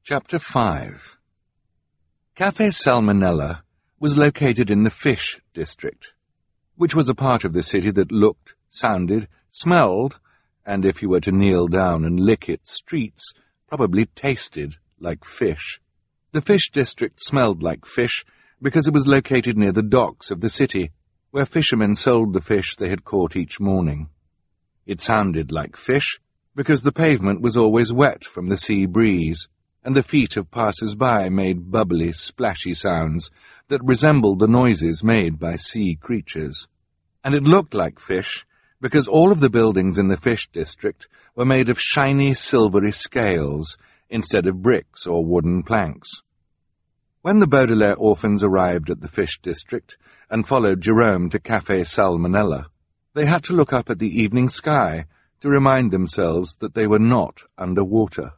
Chapter 5. Café Salmonella was located in the Fish District, which was a part of the city that looked, sounded, smelled, and if you were to kneel down and lick its streets, probably tasted like fish. The Fish District smelled like fish because it was located near the docks of the city, where fishermen sold the fish they had caught each morning. It sounded like fish because the pavement was always wet from the sea breeze, and the feet of passers-by made bubbly, splashy sounds that resembled the noises made by sea creatures. And it looked like fish because all of the buildings in the Fish District were made of shiny, silvery scales instead of bricks or wooden planks. When the Baudelaire orphans arrived at the Fish District and followed Jerome to Café Salmonella, they had to look up at the evening sky to remind themselves that they were not under water.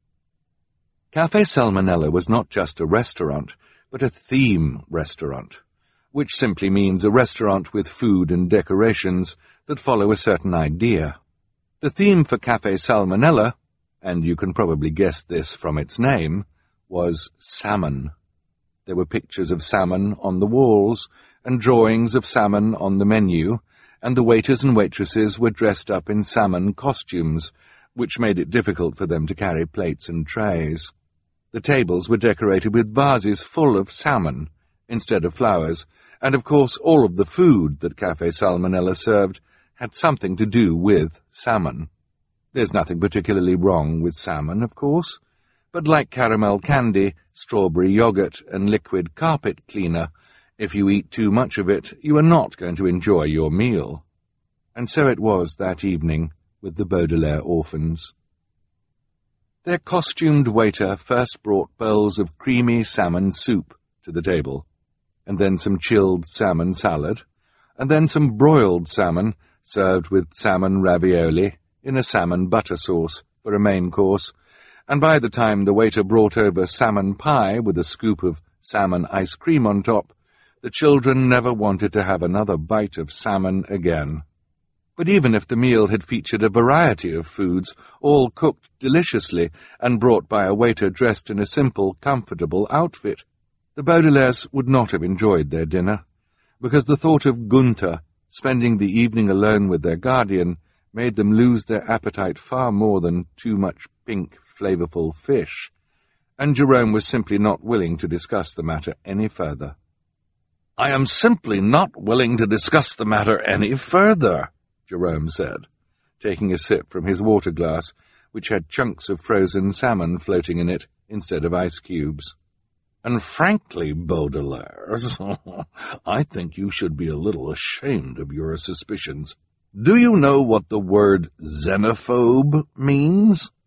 Café Salmonella was not just a restaurant, but a theme restaurant, which simply means a restaurant with food and decorations that follow a certain idea. The theme for Café Salmonella, and you can probably guess this from its name, was salmon. There were pictures of salmon on the walls, and drawings of salmon on the menu, and the waiters and waitresses were dressed up in salmon costumes, which made it difficult for them to carry plates and trays. The tables were decorated with vases full of salmon instead of flowers, and of course all of the food that Café Salmonella served had something to do with salmon. There's nothing particularly wrong with salmon, of course, but like caramel candy, strawberry yogurt, and liquid carpet cleaner, if you eat too much of it, you are not going to enjoy your meal. And so it was that evening with the Baudelaire orphans. Their costumed waiter first brought bowls of creamy salmon soup to the table, and then some chilled salmon salad, and then some broiled salmon served with salmon ravioli in a salmon butter sauce for a main course, and by the time the waiter brought over salmon pie with a scoop of salmon ice cream on top, the children never wanted to have another bite of salmon again. But even if the meal had featured a variety of foods, all cooked deliciously and brought by a waiter dressed in a simple, comfortable outfit, the Baudelaires would not have enjoyed their dinner, because the thought of Gunther spending the evening alone with their guardian made them lose their appetite far more than too much pink, flavorful fish, and Jerome was simply not willing to discuss the matter any further. "I am simply not willing to discuss the matter any further," Jerome said, taking a sip from his water glass, which had chunks of frozen salmon floating in it instead of ice cubes. "And frankly, Baudelaires, I think you should be a little ashamed of your suspicions. Do you know what the word xenophobe means?"